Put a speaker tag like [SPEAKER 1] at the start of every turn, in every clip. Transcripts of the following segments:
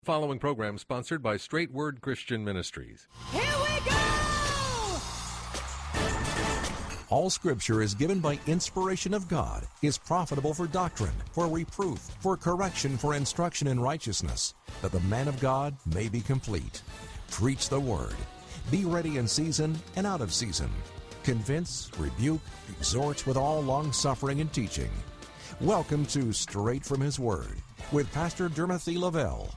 [SPEAKER 1] Following program sponsored by Straight Word Christian Ministries.
[SPEAKER 2] Here we go!
[SPEAKER 3] All Scripture is given by inspiration of God, is profitable for doctrine, for reproof, for correction, for instruction in righteousness, that the man of God may be complete. Preach the Word. Be ready in season and out of season. Convince, rebuke, exhort with all long-suffering and teaching. Welcome to Straight from His Word with Pastor Dermothy Lavelle.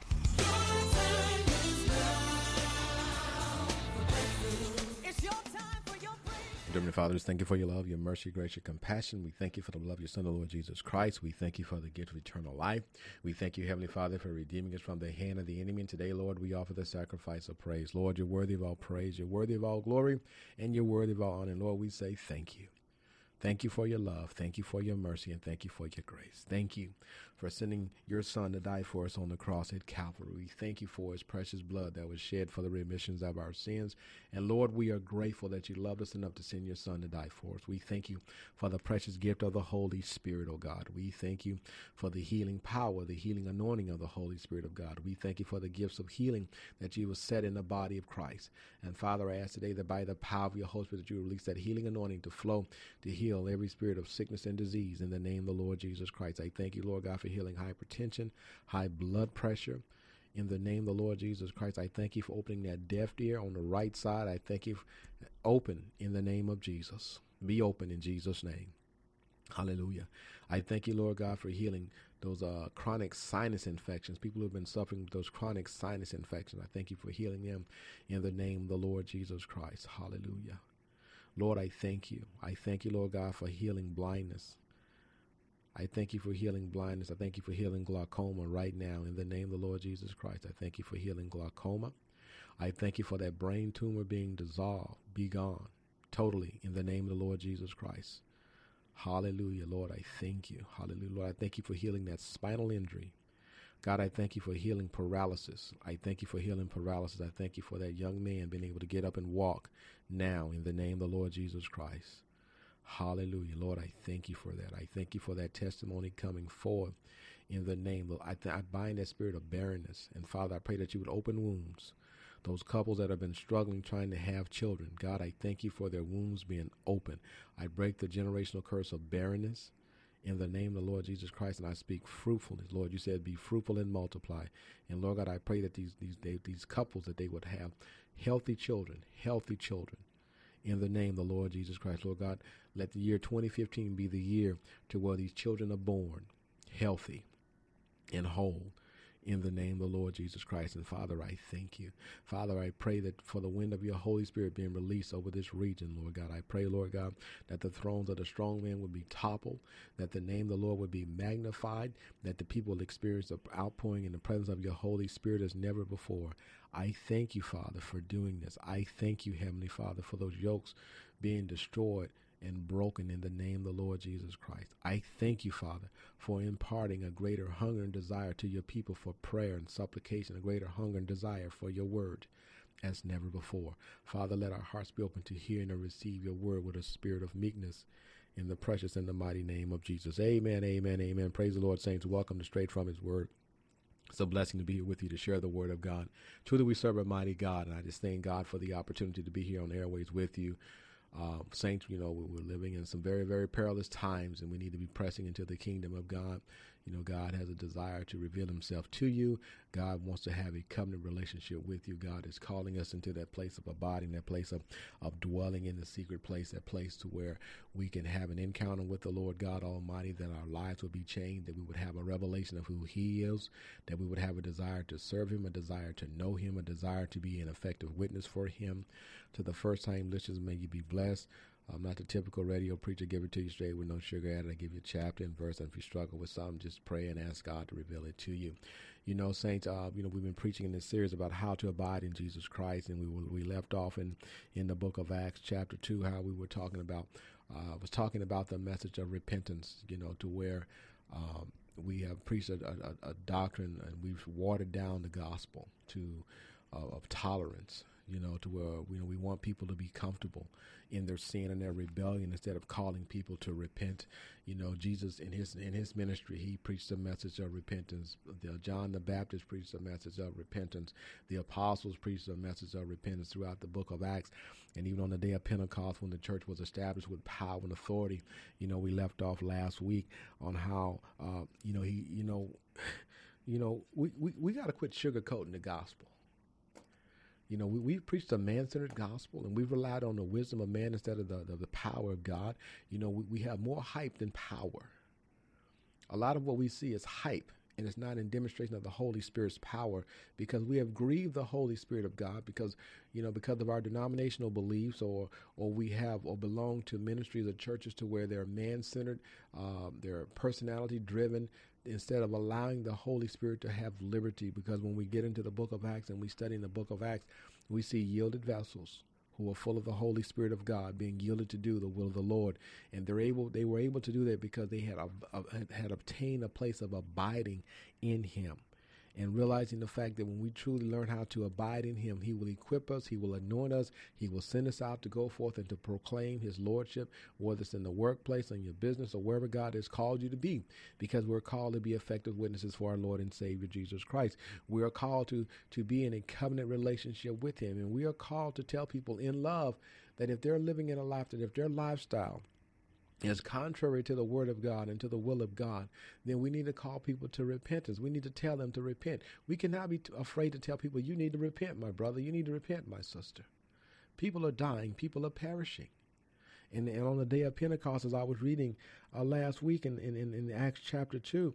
[SPEAKER 4] Heavenly Father, just thank you for your love, your mercy, grace, your compassion. We thank you for the love of your Son, the Lord Jesus Christ. We thank you for the gift of eternal life. We thank you, Heavenly Father, for redeeming us from the hand of the enemy. And today, Lord, we offer the sacrifice of praise. Lord, you're worthy of all praise. You're worthy of all glory, and you're worthy of all honor. And Lord, we say thank you. Thank you for your love. Thank you for your mercy, and thank you for your grace. Thank you for sending your Son to die for us on the cross at Calvary. We thank you for his precious blood that was shed for the remissions of our sins. And Lord, we are grateful that you loved us enough to send your Son to die for us. We thank you for the precious gift of the Holy Spirit, oh God. We thank you for the healing power, the healing anointing of the Holy Spirit of God. We thank you for the gifts of healing that you have set in the body of Christ. And Father, I ask today that by the power of your Holy Spirit that you release that healing anointing to flow, to heal every spirit of sickness and disease in the name of the Lord Jesus Christ. I thank you, Lord God, for healing hypertension, high blood pressure. In the name of the Lord Jesus Christ, I thank you for opening that deaf ear on the right side. I thank you for open in the name of Jesus. Be open in Jesus' name. Hallelujah. I thank you, Lord God, for healing those chronic sinus infections. People who have been suffering with those chronic sinus infections. I thank you for healing them in the name of the Lord Jesus Christ. Hallelujah. Lord, I thank you. I thank you, Lord God, for healing blindness. I thank you for healing blindness. I thank you for healing glaucoma right now in the name of the Lord Jesus Christ. I thank you for healing glaucoma. I thank you for that brain tumor being dissolved, be gone totally in the name of the Lord Jesus Christ. Hallelujah, Lord, I thank you. Hallelujah, Lord, I thank you for healing that spinal injury. God, I thank you for healing paralysis. I thank you for healing paralysis. I thank you for that young man being able to get up and walk now in the name of the Lord Jesus Christ. Hallelujah. Lord, I thank you for that. I thank you for that testimony coming forth in the name of, I bind that spirit of barrenness. And Father, I pray that you would open wombs. Those couples that have been struggling trying to have children, God, I thank you for their wombs being open. I break the generational curse of barrenness in the name of the Lord Jesus Christ, and I speak fruitfulness. Lord, you said be fruitful and multiply. And Lord God, I pray that these couples, that they would have healthy children in the name of the Lord Jesus Christ. Lord God, let the year 2015 be the year to where these children are born healthy and whole in the name of the Lord Jesus Christ. And Father, I thank you. Father, I pray that for the wind of your Holy Spirit being released over this region, Lord God. I pray, Lord God, that the thrones of the strong man would be toppled, that the name of the Lord would be magnified, that the people will experience the outpouring in the presence of your Holy Spirit as never before. I thank you, Father, for doing this. I thank you, Heavenly Father, for those yokes being destroyed and broken in the name of the Lord Jesus Christ. I thank you, Father, for imparting a greater hunger and desire to your people for prayer and supplication, a greater hunger and desire for your word as never before. Father, let our hearts be open to hear and to receive your word with a spirit of meekness in the precious and the mighty name of Jesus. Amen, amen, amen. Praise the Lord, saints. Welcome to Straight from His Word. It's a blessing to be here with you to share the word of God. Truly, we serve a mighty God, and I just thank God for the opportunity to be here on the airways with you. Saints, you know, we're living in some very, very perilous times, and we need to be pressing into the kingdom of God. You know, God has a desire to reveal himself to you. God wants to have a covenant relationship with you. God is calling us into that place of abiding, that place of dwelling in the secret place, that place to where we can have an encounter with the Lord God Almighty, that our lives would be changed, that we would have a revelation of who he is, that we would have a desire to serve him, a desire to know him, a desire to be an effective witness for him. To the first-time listeners, may you be blessed. I'm not the typical radio preacher, give it to you straight with no sugar added. I give you a chapter and verse, and if you struggle with something, just pray and ask God to reveal it to you. You know, saints, we've been preaching in this series about how to abide in Jesus Christ, and we left off in the book of Acts chapter 2, how we were talking about, was talking about the message of repentance, you know, to where we have preached a doctrine, and we've watered down the gospel to of tolerance. to where, we want people to be comfortable in their sin and their rebellion instead of calling people to repent. Jesus in his ministry, he preached a message of repentance. John the Baptist preached a message of repentance. The apostles preached a message of repentance throughout the book of Acts. And even on the day of Pentecost, when the church was established with power and authority, we left off last week on how, we got to quit sugarcoating the gospel. We preached a man-centered gospel, and we've relied on the wisdom of man instead of the power of God. We have more hype than power. A lot of what we see is hype, and it's not in demonstration of the Holy Spirit's power, because we have grieved the Holy Spirit of God because of our denominational beliefs, or we have or belong to ministries or churches to where they're man-centered, they're personality-driven, instead of allowing the Holy Spirit to have liberty. Because when we get into the book of Acts and we study in the book of Acts, we see yielded vessels who are full of the Holy Spirit of God being yielded to do the will of the Lord. And they were able to do that because they had obtained a place of abiding in him. And realizing the fact that when we truly learn how to abide in him, he will equip us, he will anoint us, he will send us out to go forth and to proclaim his lordship, whether it's in the workplace, in your business, or wherever God has called you to be, because we're called to be effective witnesses for our Lord and Savior, Jesus Christ. We are called to be in a covenant relationship with him. And we are called to tell people in love that if they're living in a life, that if their lifestyle is contrary to the word of God and to the will of God, then we need to call people to repentance. We need to tell them to repent. We cannot be afraid to tell people, you need to repent, my brother. You need to repent, my sister. People are dying. People are perishing. And on the day of Pentecost, as I was reading last week in Acts chapter 2,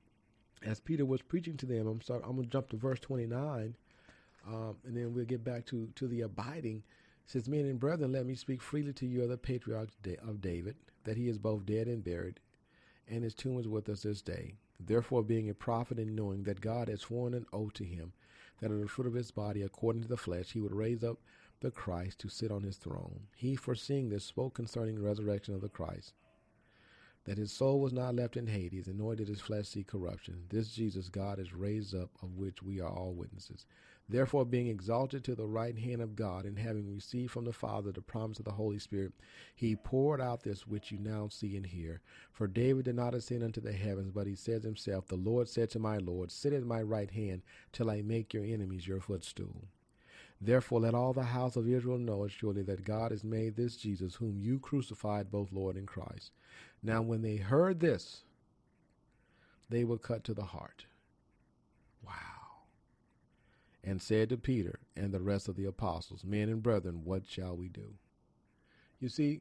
[SPEAKER 4] as Peter was preaching to them, I'm going to jump to verse 29, and then we'll get back to the abiding. It says, men and brethren, let me speak freely to you of the patriarch of David, that he is both dead and buried, and his tomb is with us this day. Therefore, being a prophet, and knowing that God has sworn an oath to him, that of the fruit of his body, according to the flesh, he would raise up the Christ to sit on his throne. He, foreseeing this, spoke concerning the resurrection of the Christ, that his soul was not left in Hades, and nor did his flesh see corruption. This Jesus God is raised up, of which we are all witnesses. Therefore, being exalted to the right hand of God, and having received from the Father the promise of the Holy Spirit, he poured out this which you now see and hear. For David did not ascend unto the heavens, but he says himself, the Lord said to my Lord, sit at my right hand, till I make your enemies your footstool. Therefore let all the house of Israel know assuredly that God has made this Jesus, whom you crucified, both Lord and Christ. Now when they heard this, they were cut to the heart. Wow. And said to Peter and the rest of the apostles, men and brethren, what shall we do? You see,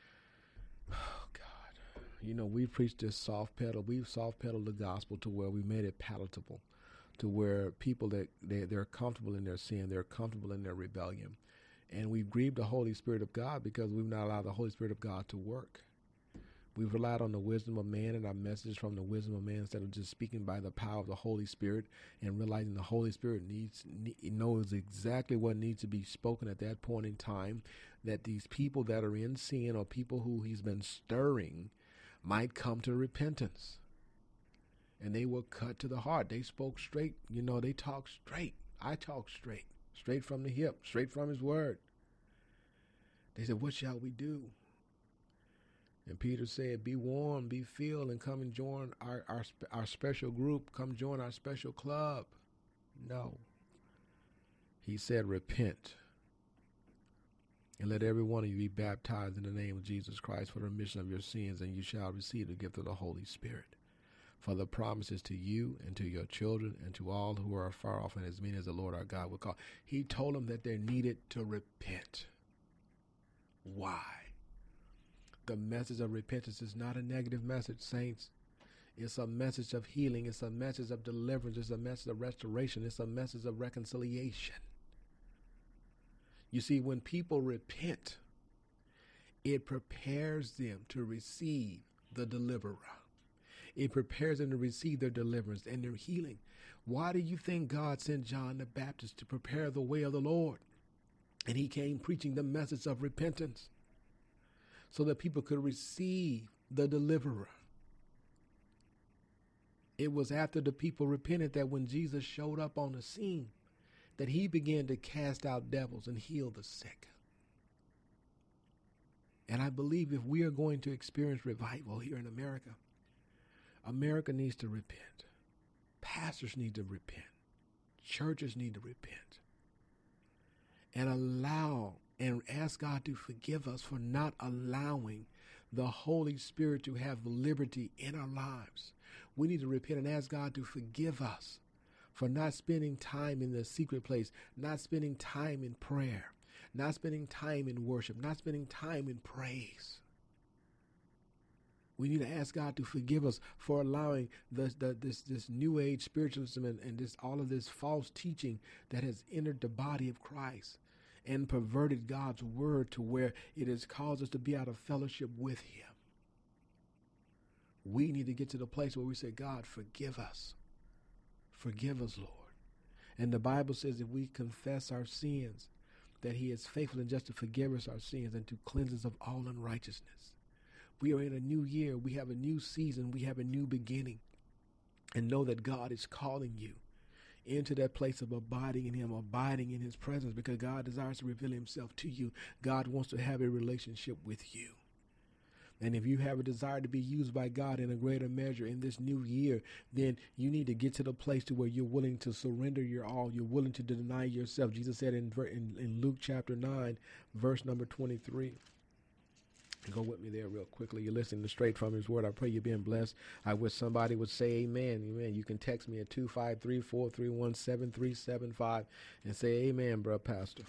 [SPEAKER 4] oh God, we preached this soft pedal. We've soft pedaled the gospel to where we made it palatable, to where people that they're comfortable in their sin, they're comfortable in their rebellion. And we've grieved the Holy Spirit of God because we've not allowed the Holy Spirit of God to work. We've relied on the wisdom of man and our message from the wisdom of man instead of just speaking by the power of the Holy Spirit, and realizing the Holy Spirit knows exactly what needs to be spoken at that point in time, that these people that are in sin or people who he's been stirring might come to repentance. And they were cut to the heart. They spoke straight. They talk straight. I talk straight from the hip, straight from his word. They said, what shall we do? And Peter said, be warned, be filled, and come and join our special group. Come join our special club. No. He said, repent. And let every one of you be baptized in the name of Jesus Christ for the remission of your sins, and you shall receive the gift of the Holy Spirit. For the promises to you and to your children and to all who are far off, and as many as the Lord our God will call. He told them that they needed to repent. Why? The message of repentance is not a negative message, saints. It's a message of healing. It's a message of deliverance. It's a message of restoration. It's a message of reconciliation. You see, when people repent, it prepares them to receive the deliverer. It prepares them to receive their deliverance and their healing. Why do you think God sent John the Baptist to prepare the way of the Lord? And he came preaching the message of repentance so that people could receive the deliverer. It was after the people repented that when Jesus showed up on the scene, that he began to cast out devils and heal the sick. And I believe if we are going to experience revival here in America, America needs to repent. Pastors need to repent. Churches need to repent. And allow and ask God to forgive us for not allowing the Holy Spirit to have liberty in our lives. We need to repent and ask God to forgive us for not spending time in the secret place, not spending time in prayer, not spending time in worship, not spending time in praise. We need to ask God to forgive us for allowing this new age spiritualism and this all of this false teaching that has entered the body of Christ and perverted God's word to where it has caused us to be out of fellowship with him. We need to get to the place where we say, God, forgive us. Forgive us, Lord. And the Bible says if we confess our sins, that he is faithful and just to forgive us our sins and to cleanse us of all unrighteousness. We are in a new year. We have a new season. We have a new beginning. And know that God is calling you into that place of abiding in him, abiding in his presence, because God desires to reveal himself to you. God wants to have a relationship with you. And if you have a desire to be used by God in a greater measure in this new year, then you need to get to the place to where you're willing to surrender your all. You're willing to deny yourself. Jesus said in Luke chapter 9, verse number 23. Go with me there real quickly. You're listening straight from his word. I pray you're being blessed. I wish somebody would say amen. Amen. You can text me at 253-431-7375 and say amen, bro, pastor.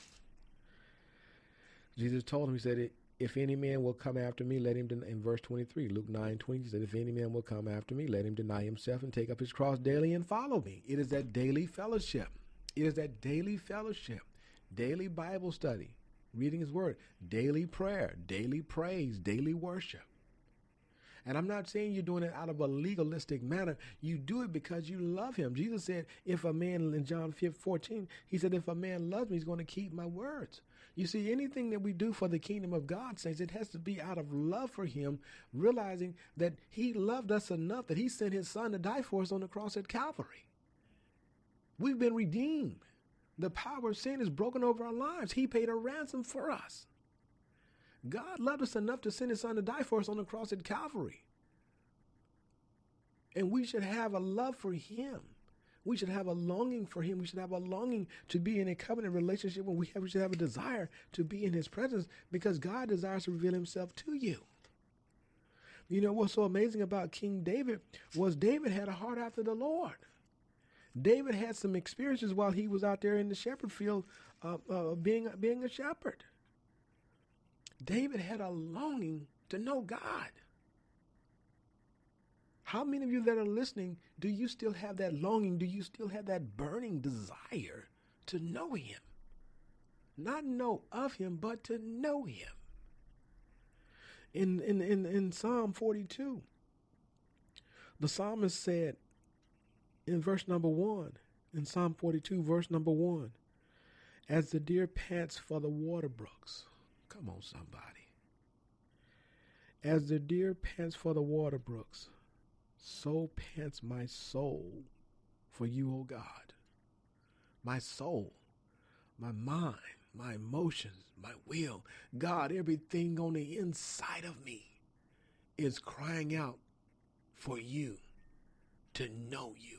[SPEAKER 4] Jesus told him, he said, if any man will come after me, let him, in verse 23, Luke 9:20, he said, if any man will come after me, let him deny himself and take up his cross daily and follow me. It is that daily fellowship. It is that daily fellowship, daily Bible study, reading his word, daily prayer, daily praise, daily worship. And I'm not saying you're doing it out of a legalistic manner. You do it because you love him. Jesus said, if a man, in John 14, he said, if a man loves me, he's going to keep my words. You see, anything that we do for the kingdom of God, saints, it has to be out of love for him, realizing that he loved us enough that he sent his son to die for us on the cross at Calvary. We've been redeemed. The power of sin is broken over our lives. He paid a ransom for us. God loved us enough to send his son to die for us on the cross at Calvary. And we should have a love for him. We should have a longing for him. We should have a longing to be in a covenant relationship. We should have a desire to be in his presence because God desires to reveal himself to you. You know, what's so amazing about King David was David had a heart after the Lord. David had some experiences while he was out there in the shepherd field being a shepherd. David had a longing to know God. How many of you that are listening, do you still have that longing? Do you still have that burning desire to know him? Not know of him, but to know him. In Psalm 42, the psalmist said in verse number 1, in Psalm 42, verse number 1, as the deer pants for the water brooks. Come on, somebody. As the deer pants for the water brooks, so pants my soul for you, O God. My soul, my mind, my emotions, my will, God, everything on the inside of me is crying out for you, to know you.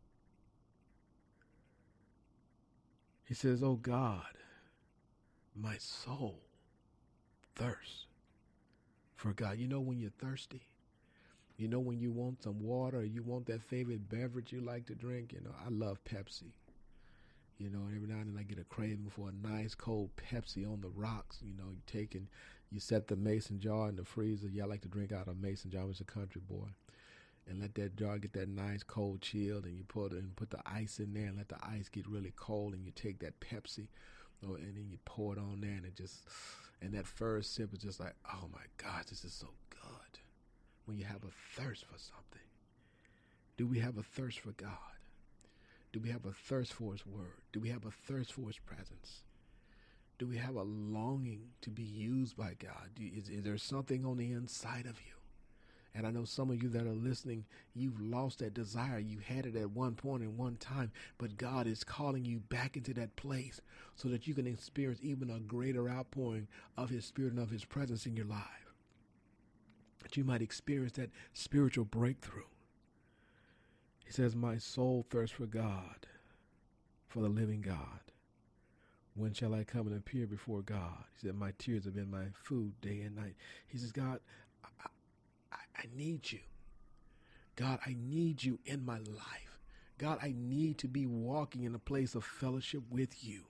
[SPEAKER 4] He says, oh God, my soul thirsts for God. You know when you're thirsty? You know when you want some water or you want that favorite beverage you like to drink? You know, I love Pepsi. You know, every now and then I get a craving for a nice cold Pepsi on the rocks. You know, you set the mason jar in the freezer. Yeah, I like to drink out of a mason jar. I'm just a country boy. And let that jar get that nice cold chilled, and you put the ice in there and let the ice get really cold, and you take that Pepsi, and then you pour it on there, and that first sip is just like, oh my gosh, this is so good. When you have a thirst for something. Do we have a thirst for God? Do we have a thirst for his word? Do we have a thirst for his presence? Do we have a longing to be used by God? Is there something on the inside of you? And I know some of you that are listening, you've lost that desire. You had it at one point and one time, but God is calling you back into that place so that you can experience even a greater outpouring of his Spirit and of his presence in your life. That you might experience that spiritual breakthrough. He says, my soul thirsts for God, for the living God. When shall I come and appear before God? He said, my tears have been my food day and night. He says, God, I need you. God, I need you in my life. God, I need to be walking in a place of fellowship with you.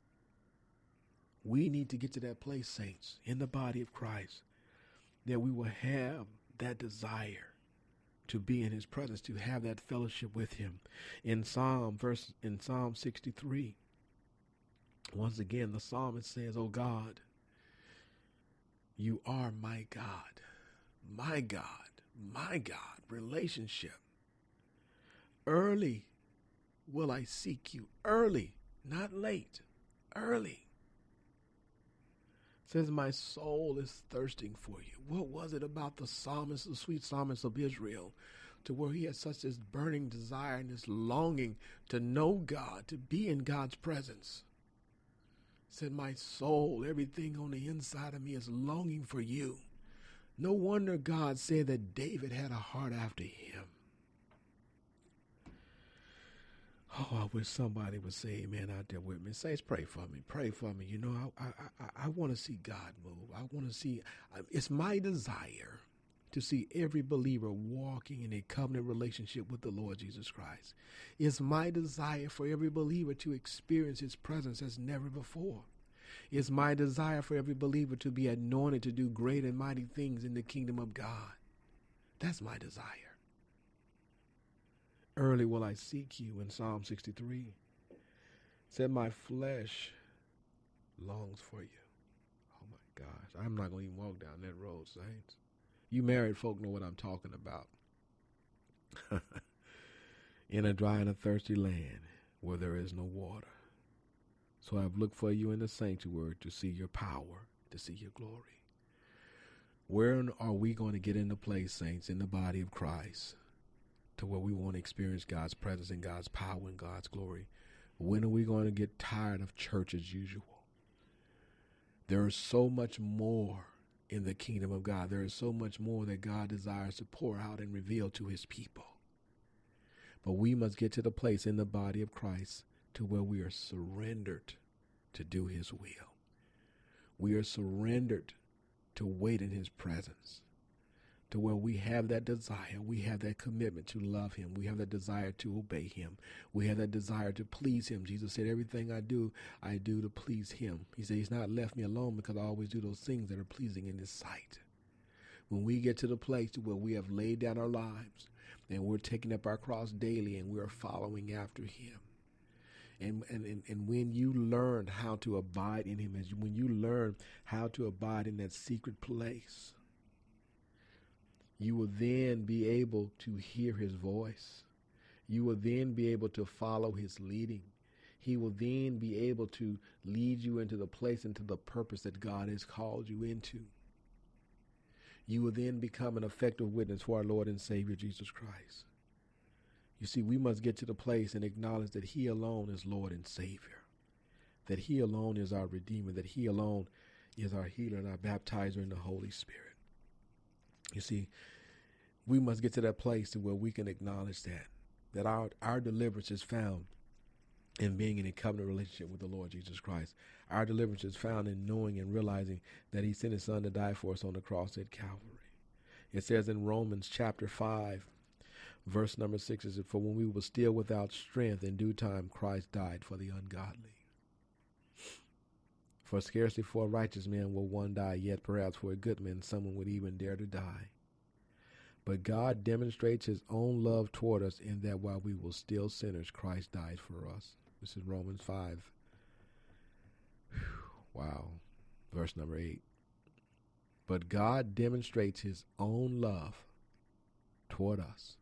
[SPEAKER 4] We need to get to that place, saints, in the body of Christ, that we will have that desire to be in his presence, to have that fellowship with him. In Psalm 63, once again, the psalmist says, oh God, you are my God, my God, my God. Relationship. Early will I seek you. Early, not late. Early. Says my soul is thirsting for you. What was it about the psalmist, the sweet psalmist of Israel, to where he had such this burning desire and this longing to know God, to be in God's presence? Said my soul, everything on the inside of me is longing for you. No wonder God said that David had a heart after him. Oh, I wish somebody would say amen out there with me. Saints, pray for me. Pray for me. You know, I want to see God move. I want to see, it's my desire to see every believer walking in a covenant relationship with the Lord Jesus Christ. It's my desire for every believer to experience his presence as never before. It's my desire for every believer to be anointed to do great and mighty things in the kingdom of God. That's my desire. Early will I seek you in Psalm 63. Said my flesh longs for you. Oh my gosh, I'm not going to even walk down that road, saints. You married folk know what I'm talking about. In a dry and a thirsty land where there is no water. So I've looked for you in the sanctuary to see your power, to see your glory. Where are we going to get into place, saints, in the body of Christ, to where we want to experience God's presence and God's power and God's glory? When are we going to get tired of church as usual? There is so much more in the kingdom of God. There is so much more that God desires to pour out and reveal to his people. But we must get to the place in the body of Christ to where we are surrendered to do his will. We are surrendered to wait in his presence, to where we have that desire, we have that commitment to love him, we have that desire to obey him, we have that desire to please him. Jesus said, everything I do to please him. He said he's not left me alone because I always do those things that are pleasing in his sight. When we get to the place where we have laid down our lives and we're taking up our cross daily and we're following after him, and when you learn how to abide in him, when you learn how to abide in that secret place, you will then be able to hear his voice. You will then be able to follow his leading. He will then be able to lead you into the place, into the purpose that God has called you into. You will then become an effective witness for our Lord and Savior, Jesus Christ. You see, we must get to the place and acknowledge that he alone is Lord and Savior, that he alone is our Redeemer, that he alone is our healer and our baptizer in the Holy Spirit. You see, we must get to that place to where we can acknowledge that our deliverance is found in being in a covenant relationship with the Lord Jesus Christ. Our deliverance is found in knowing and realizing that he sent his son to die for us on the cross at Calvary. It says in Romans chapter 5, verse number 6, is, for when we were still without strength, in due time Christ died for the ungodly. For scarcely for a righteous man will one die, yet perhaps for a good man someone would even dare to die. But God demonstrates his own love toward us in that while we were still sinners, Christ died for us. This is Romans 5. Wow. Verse number 8. But God demonstrates his own love toward us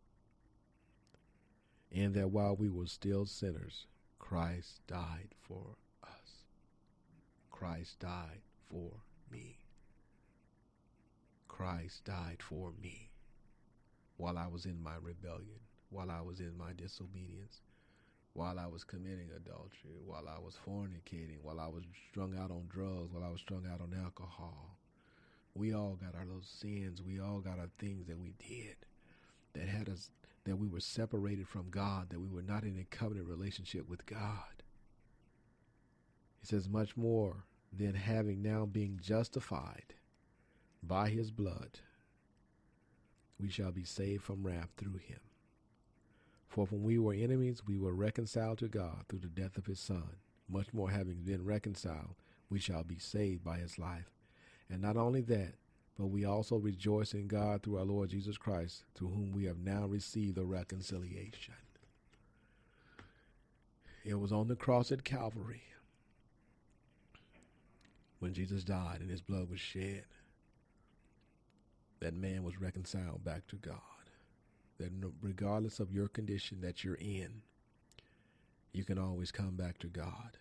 [SPEAKER 4] in that while we were still sinners, Christ died for us. Christ died for me. Christ died for me. while I was in my rebellion, while I was in my disobedience, while I was committing adultery, while I was fornicating, while I was strung out on drugs, while I was strung out on alcohol. We all got our little sins. We all got our things that we did that had us, that we were separated from God, that we were not in a covenant relationship with God. He says, much more than having now being justified by his blood, we shall be saved from wrath through him. For when we were enemies, we were reconciled to God through the death of his Son. Much more, having been reconciled, we shall be saved by his life. And not only that, but we also rejoice in God through our Lord Jesus Christ, through whom we have now received the reconciliation. It was on the cross at Calvary when Jesus died and his blood was shed that man was reconciled back to God. That regardless of your condition that you're in, you can always come back to God.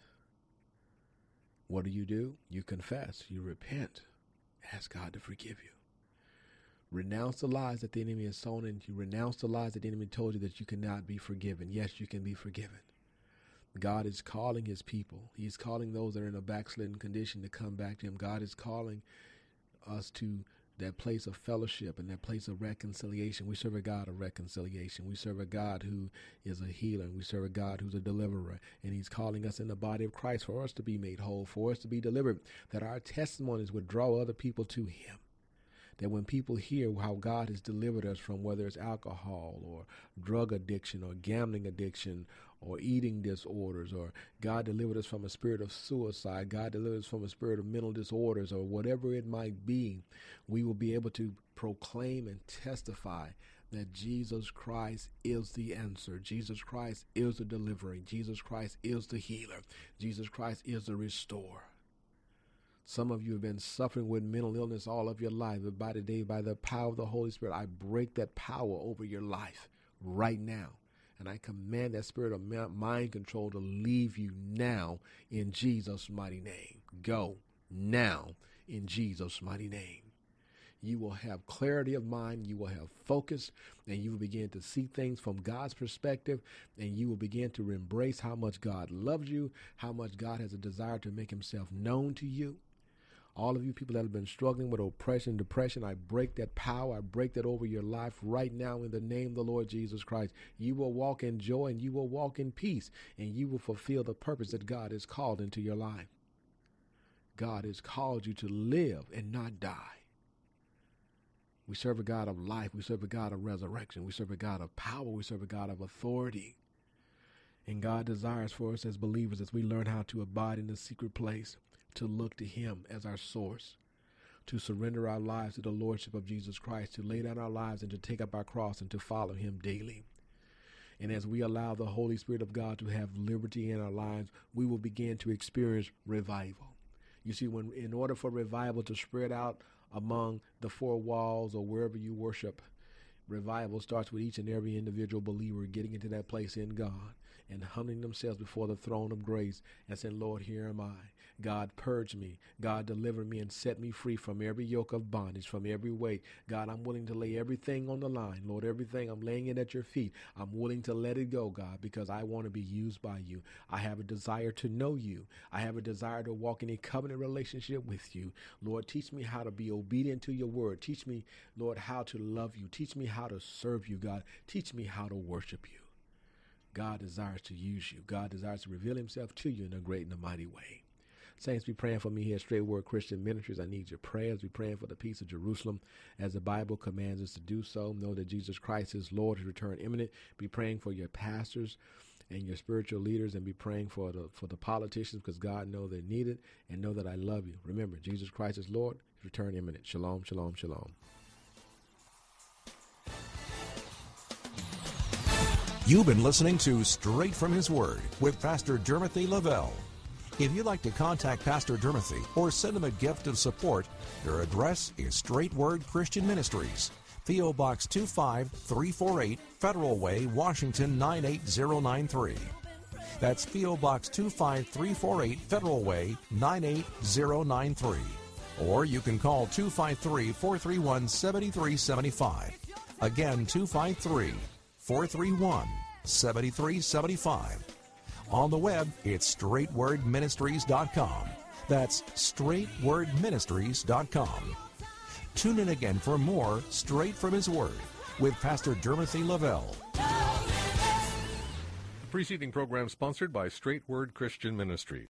[SPEAKER 4] What do? You confess, you repent, ask God to forgive you. Renounce the lies that the enemy has sown in you. Renounce the lies that the enemy told you that you cannot be forgiven. Yes, you can be forgiven. God is calling his people. He's calling those that are in a backslidden condition to come back to him. God is calling us to that place of fellowship and that place of reconciliation. We serve a God of reconciliation. We serve a God who is a healer. And we serve a God who's a deliverer. And he's calling us in the body of Christ for us to be made whole, for us to be delivered, that our testimonies would draw other people to him. That when people hear how God has delivered us from whether it's alcohol or drug addiction or gambling addiction or eating disorders, or God delivered us from a spirit of suicide, God delivered us from a spirit of mental disorders, or whatever it might be, we will be able to proclaim and testify that Jesus Christ is the answer. Jesus Christ is the deliverer. Jesus Christ is the healer. Jesus Christ is the restorer. Some of you have been suffering with mental illness all of your life, but by today, by the power of the Holy Spirit, I break that power over your life right now. And I command that spirit of mind control to leave you now in Jesus' mighty name. Go now in Jesus' mighty name. You will have clarity of mind, you will have focus, and you will begin to see things from God's perspective, and you will begin to embrace how much God loves you, how much God has a desire to make himself known to you. All of you people that have been struggling with oppression, depression, I break that power. I break that over your life right now in the name of the Lord Jesus Christ. You will walk in joy and you will walk in peace, and you will fulfill the purpose that God has called into your life. God has called you to live and not die. We serve a God of life. We serve a God of resurrection. We serve a God of power. We serve a God of authority. And God desires for us as believers, as we learn how to abide in the secret place, to look to him as our source, to surrender our lives to the lordship of Jesus Christ, to lay down our lives and to take up our cross and to follow him daily. And as we allow the Holy Spirit of God to have liberty in our lives, we will begin to experience revival. You see, when in order for revival to spread out among the four walls or wherever you worship, revival starts with each and every individual believer getting into that place in God and humbling themselves before the throne of grace and saying, Lord, here am I. God, purge me. God, deliver me and set me free from every yoke of bondage, from every weight. God, I'm willing to lay everything on the line. Lord, everything, I'm laying it at your feet. I'm willing to let it go, God, because I want to be used by you. I have a desire to know you. I have a desire to walk in a covenant relationship with you. Lord, teach me how to be obedient to your word. Teach me, Lord, how to love you. Teach me how to serve you, God. Teach me how to worship you. God desires to use you. God desires to reveal himself to you in a great and a mighty way. Saints, be praying for me here at Straight Word Christian Ministries. I need your prayers. Be praying for the peace of Jerusalem as the Bible commands us to do so. Know that Jesus Christ is Lord, his return imminent. Be praying for your pastors and your spiritual leaders, and be praying for the politicians, because God knows they need it, and know that I love you. Remember, Jesus Christ is Lord, his return imminent. Shalom, shalom, shalom.
[SPEAKER 3] You've been listening to Straight from His Word with Pastor Dermothy Lavelle. If you'd like to contact Pastor Dermothy or send him a gift of support, your address is Straight Word Christian Ministries, P.O. Box 25348, Federal Way, Washington 98093. That's P.O. Box 25348, Federal Way 98093. Or you can call 253-431-7375. Again, 253-431-7375. On the web, it's straightwordministries.com. That's straightwordministries.com. Tune in again for more Straight from His Word with Pastor Dermothy Lavelle.
[SPEAKER 1] The preceding program sponsored by Straight Word Christian Ministries.